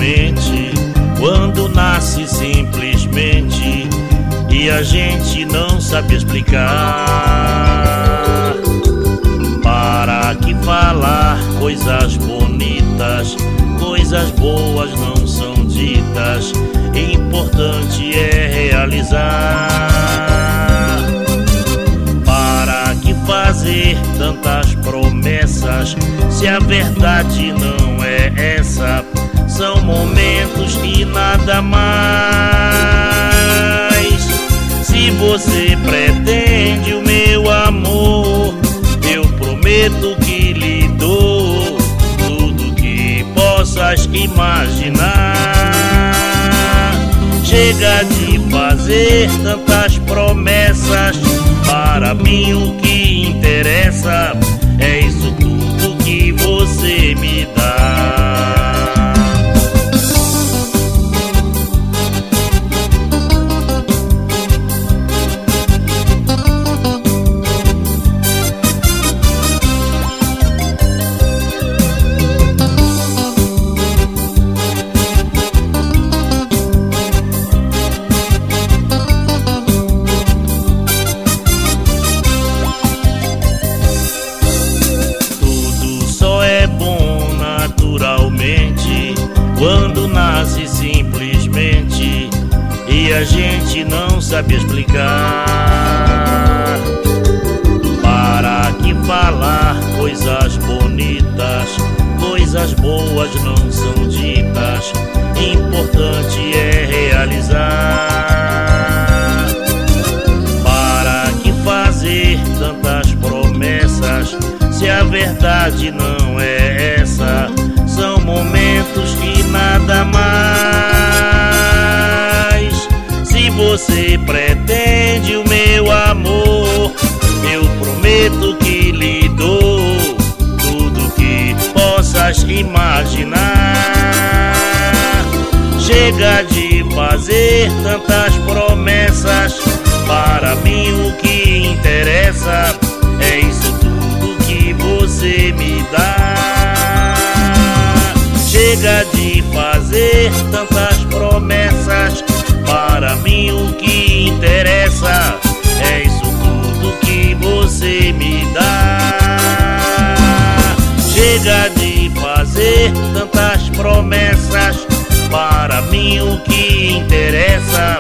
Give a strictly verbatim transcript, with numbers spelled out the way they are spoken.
naturalmente, quando nasce simplesmente e a gente não sabe explicar. Para que falar coisas bonitas, coisas boas não são ditas, importante é realizar. Para que fazer tantas promessas, se a verdade não é essa? São momentos e nada mais. Se você pretende o meu amor, eu prometo que lhe dou tudo que possas imaginar. Chega de fazer tantas promessas, para mim o que interessa é isso tudo que você me dá. Quando nasce simplesmente e a gente não sabe explicar. Para que falar coisas bonitas, coisas boas não são ditas, importante é realizar. Para que fazer tantas promessas, se a verdade não é essa? São momentos e nada mais. Se você pretende o meu amor, eu prometo que lhe dou tudo que possas imaginar. Chega de fazer tantas promessas, para mim o que interessa é isso tudo que você me dá. Chega de fazer tantas promessas, para mim o que interessa é isso tudo que você me dá. Chega de fazer tantas promessas, para mim o que interessa